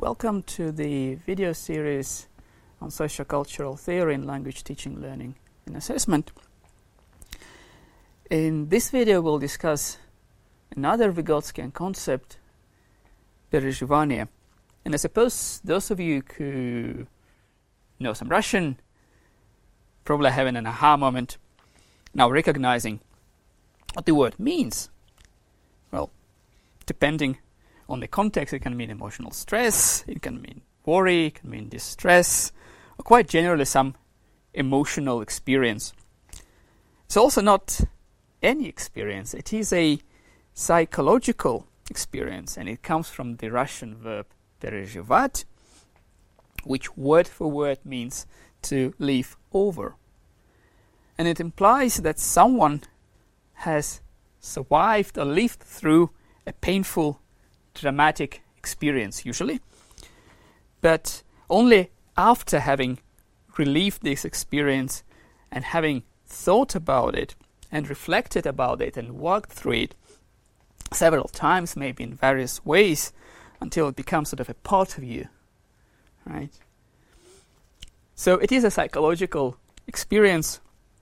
Welcome to the video series on sociocultural theory in language teaching, learning and assessment. In this video we'll discuss another Vygotskian concept, переживание. And I suppose those of you who know some Russian probably having an aha moment now recognizing what the word means. Well, depending on the context, it can mean emotional stress, it can mean worry, it can mean distress, or quite generally some emotional experience. It's also not any experience, it is a psychological experience, and it comes from the Russian verb переживать, which word for word means to leaf over. And it implies that someone has survived or lived through a painful, dramatic experience usually, but only after having relieved this experience and having thought about it and reflected about it and worked through it several times, maybe in various ways, until it becomes sort of a part of you, right? So it is a psychological experience,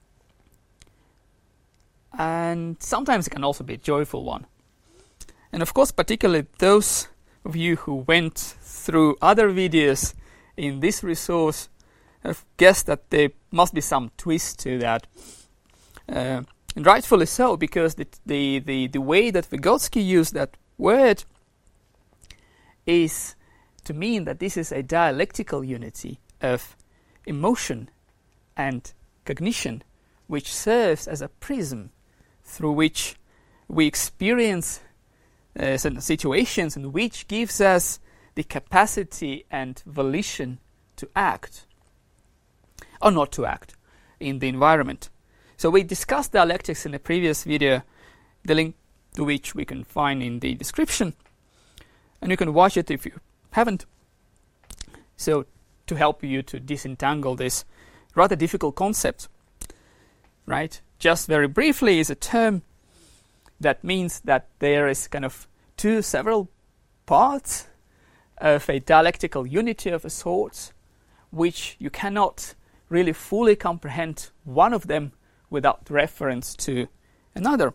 and sometimes it can also be a joyful one. And of course, particularly those of you who went through other videos in this resource have guessed that there must be some twist to that. And rightfully so, because the way that Vygotsky used that word is to mean that this is a dialectical unity of emotion and cognition, which serves as a prism through which we experience certain situations, and which gives us the capacity and volition to act or not to act in the environment. So we discussed dialectics in a previous video, the link to which we can find in the description, and you can watch it if you haven't. So to help you to disentangle this rather difficult concept, right? Just very briefly, is a term that means that there is kind of several parts of a dialectical unity of a sort, which you cannot really fully comprehend one of them without reference to another.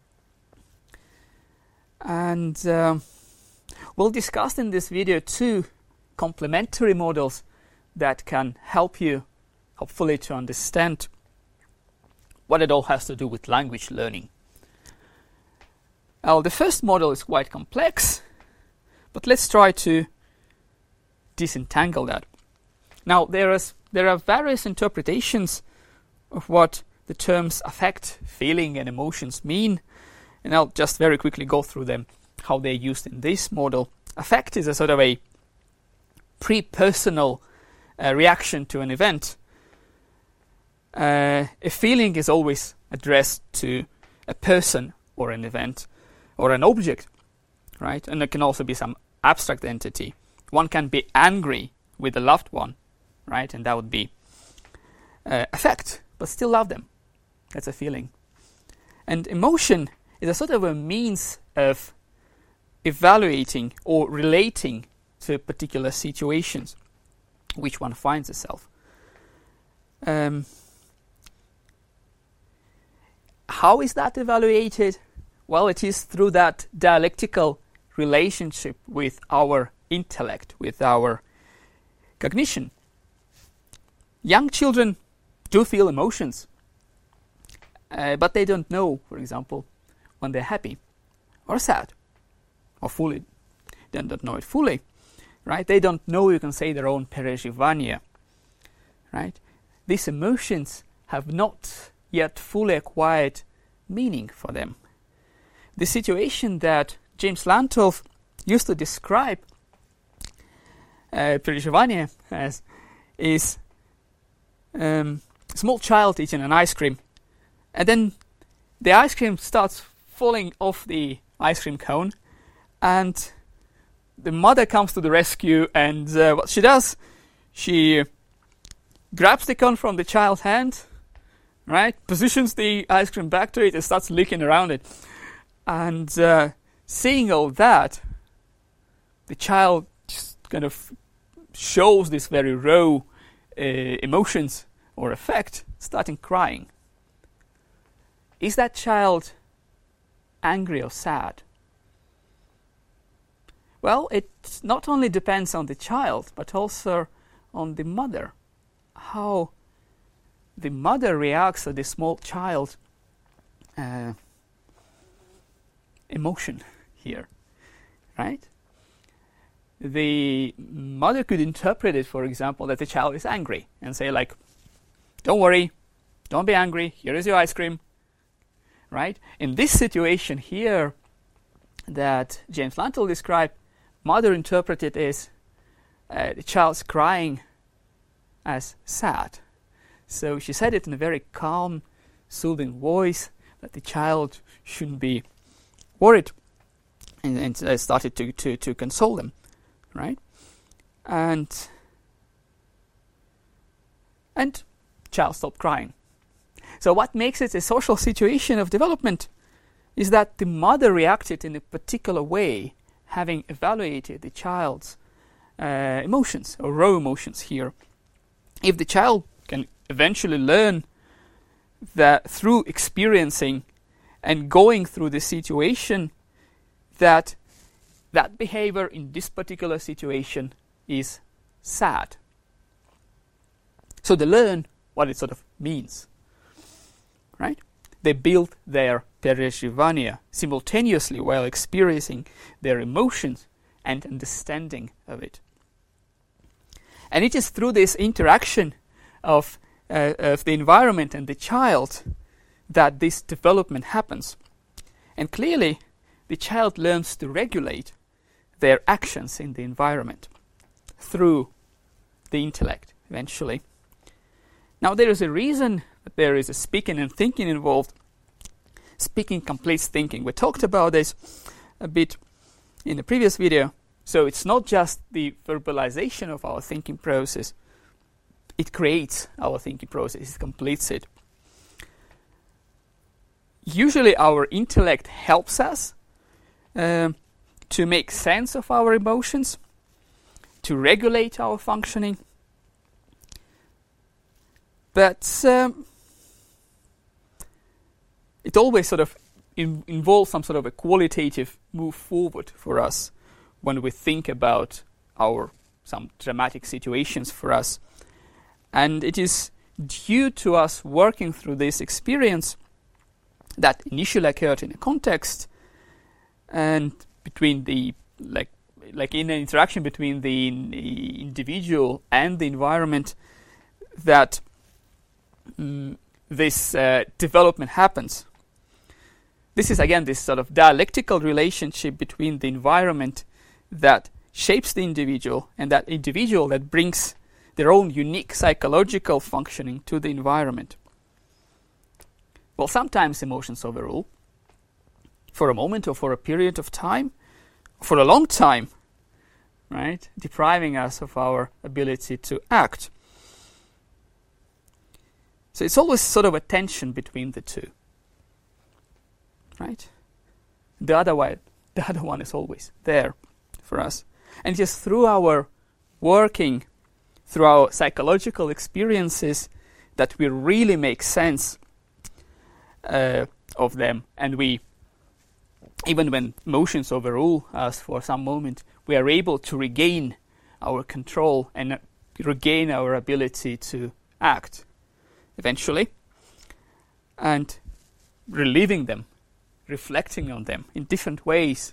And we'll discuss in this video two complementary models that can help you, hopefully, to understand what it all has to do with language learning. Now, the first model is quite complex, but let's try to disentangle that. Now, there are various interpretations of what the terms affect, feeling, and emotions mean, and I'll just very quickly go through them, how they're used in this model. Affect is a sort of a pre-personal reaction to an event. A feeling is always addressed to a person or an event or an object, right? And it can also be some abstract entity. One can be angry with a loved one, right? And that would be affect, but still love them. That's a feeling. And emotion is a sort of a means of evaluating or relating to particular situations which one finds itself. How is that evaluated? Well, it is through that dialectical relationship with our intellect, with our cognition. Young children do feel emotions, but they don't know, for example, when they're happy or sad, or fully. They don't know it fully, right? They don't know, you can say, their own переживание, right? These emotions have not yet fully acquired meaning for them. The situation that James Lantoff used to describe переживание as is a small child eating an ice cream, and then the ice cream starts falling off the ice cream cone, and the mother comes to the rescue, and what she does, she grabs the cone from the child's hand, right, positions the ice cream back to it, and starts licking around it. And seeing all that, the child just kind of shows this very raw emotions or affect, starting crying. Is that child angry or sad? Well, it not only depends on the child, but also on the mother. How the mother reacts to the small child emotion here, right? The mother could interpret it, for example, that the child is angry and say like, don't worry, don't be angry, here is your ice cream, right? In this situation here that James Lantle described, mother interpreted as the child's crying as sad. So she said it in a very calm, soothing voice that the child shouldn't be worried, and started to console them, right? And child stopped crying. So what makes it a social situation of development is that the mother reacted in a particular way, having evaluated the child's emotions, or raw emotions here. If the child can eventually learn that through experiencing and going through the situation, that behavior in this particular situation is sad. So they learn what it sort of means, right? They build their perezhivania simultaneously while experiencing their emotions and understanding of it. And it is through this interaction of the environment and the child that this development happens. And clearly, the child learns to regulate their actions in the environment through the intellect, eventually. Now, there is a reason that there is a speaking and thinking involved. Speaking completes thinking. We talked about this a bit in the previous video. So it's not just the verbalization of our thinking process. It creates our thinking process. It completes it. Usually our intellect helps us to make sense of our emotions, to regulate our functioning. But it always sort of involves some sort of a qualitative move forward for us when we think about some dramatic situations for us. And it is due to us working through this experience that initially occurred in a context and between the like in an interaction between the individual and the environment, that this development happens. This is again this sort of dialectical relationship between the environment that shapes the individual and that individual that brings their own unique psychological functioning to the environment. Well, sometimes emotions overrule for a moment or for a period of time, for a long time, right? Depriving us of our ability to act. So it's always sort of a tension between the two, right? The other one is always there for us. And just through our working, through our psychological experiences, that we really make sense of them. And we, even when emotions overrule us for some moment, we are able to regain our control and regain our ability to act eventually, and reliving them, reflecting on them in different ways,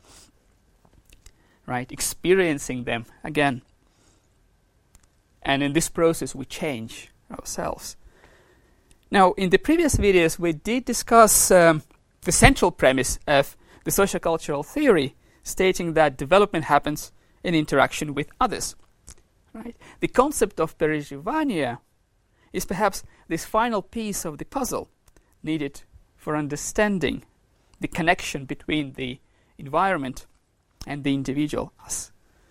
right? Experiencing them again. And in this process, we change ourselves. Now, in the previous videos, we did discuss the central premise of the sociocultural theory, stating that development happens in interaction with others, right? The concept of perezhivania is perhaps this final piece of the puzzle needed for understanding the connection between the environment and the individual, us.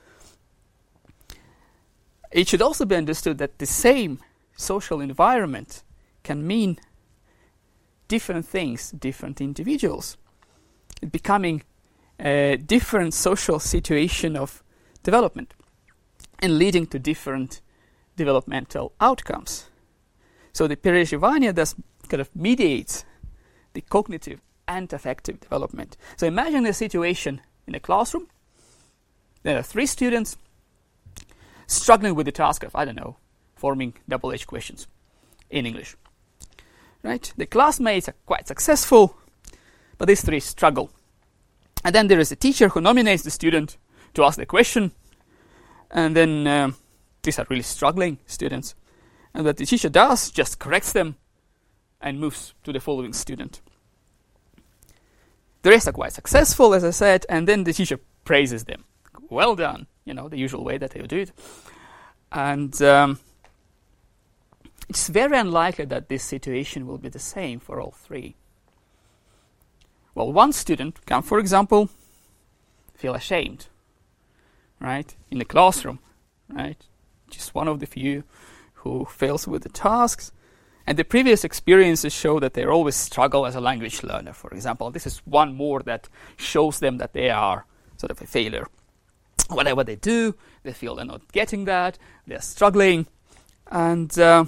It should also be understood that the same social environment can mean different things to different individuals, becoming a different social situation of development. and leading to different developmental outcomes. So the Perezhivania thus kind of mediates the cognitive and affective development. So imagine a situation in a classroom. There are 3 students struggling with the task of, I don't know, forming double-edged questions in English. Right? The classmates are quite successful, but these 3 struggle. And then there is a teacher who nominates the student to ask the question, and then these are really struggling students. And what the teacher does, just corrects them and moves to the following student. The rest are quite successful, as I said, and then the teacher praises them. Well done, the usual way that they do it. And it's very unlikely that this situation will be the same for all 3. Well, one student can, for example, feel ashamed, right, in the classroom, right? Just one of the few who fails with the tasks. And the previous experiences show that they always struggle as a language learner, for example. This is one more that shows them that they are sort of a failure. Whatever they do, they feel they're not getting that, they're struggling, and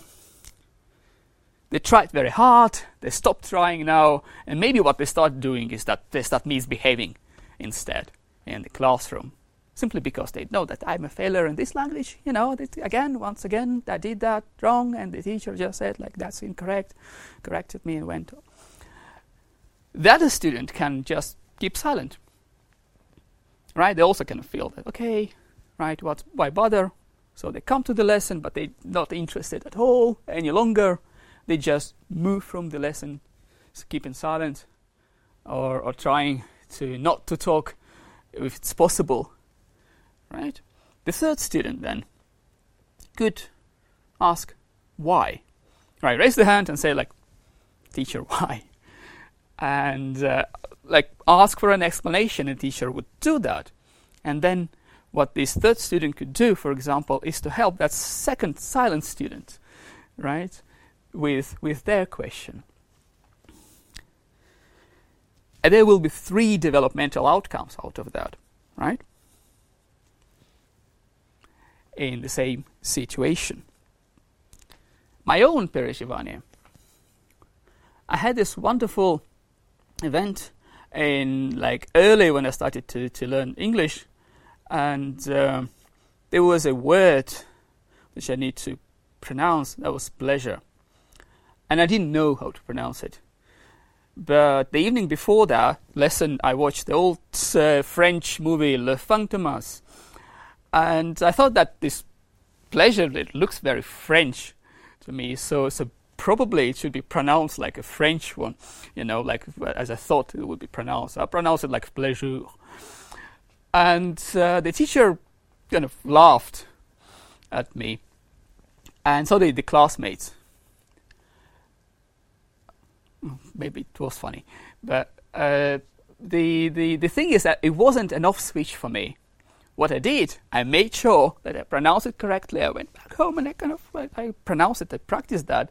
they tried very hard, they stopped trying now, and maybe what they start doing is that they start misbehaving instead in the classroom, simply because they know that I'm a failure in this language, once again, I did that wrong, and the teacher just said, that's incorrect, corrected me and went on. The other student can just keep silent, right? They also kind of feel that, okay, right, why bother? So they come to the lesson, but they're not interested at all any longer. They just move from the lesson, keeping silent, or trying to not to talk if it's possible, right? The third student then could ask why, right? Raise the hand and say teacher, why? And ask for an explanation, and teacher would do that. And then what this third student could do, for example, is to help that second silent student, right, with their question. And there will be 3 developmental outcomes out of that, right? In the same situation. My own Perezhivania. I had this wonderful event in early when I started to learn English, and there was a word which I need to pronounce. That was pleasure, and I didn't know how to pronounce it. But the evening before that lesson, I watched the old French movie Le Fantomas, and I thought that this pleasure, it looks very French to me, so probably it should be pronounced like a French one, as I thought it would be pronounced. I pronounced it like pleasure. And the teacher kind of laughed at me, and so did the classmates. Maybe it was funny, but the thing is that it wasn't an off switch for me. What I did, I made sure that I pronounced it correctly. I went back home and I pronounced it. I practiced that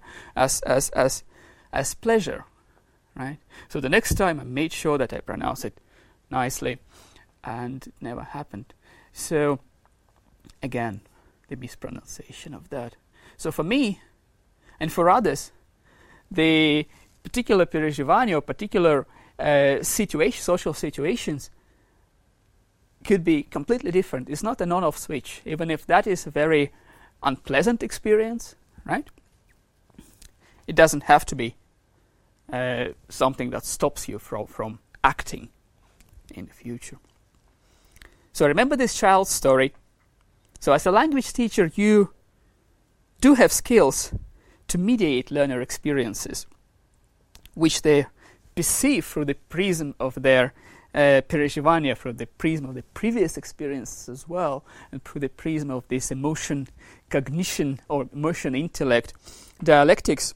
as pleasure, right? So the next time I made sure that I pronounced it nicely, and it never happened. So again, the mispronunciation of that. So for me, and for others, the particular Perezhivania or particular social situations could be completely different. It's not an on-off switch, even if that is a very unpleasant experience, right? It doesn't have to be something that stops you from acting in the future. So remember this child's story. So as a language teacher, you do have skills to mediate learner experiences, which they perceive through the prism of their Perezhivania, through the prism of the previous experiences as well, and through the prism of this emotion, cognition, or emotion, intellect, dialectics.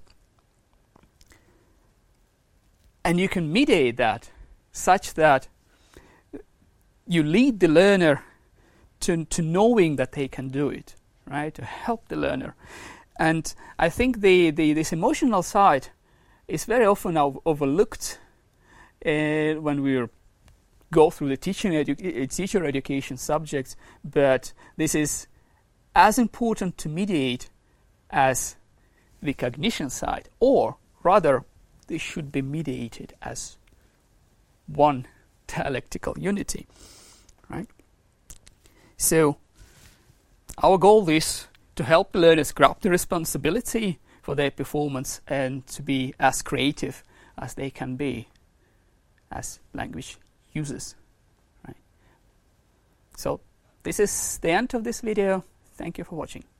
And you can mediate that such that you lead the learner to knowing that they can do it, right? To help the learner. And I think this emotional side is very often overlooked when we go through the teacher education subjects, but this is as important to mediate as the cognition side, or rather, they should be mediated as one dialectical unity, right? So our goal is to help the learners grab the responsibility for their performance and to be as creative as they can be as language users, right? So this is the end of this video. Thank you for watching.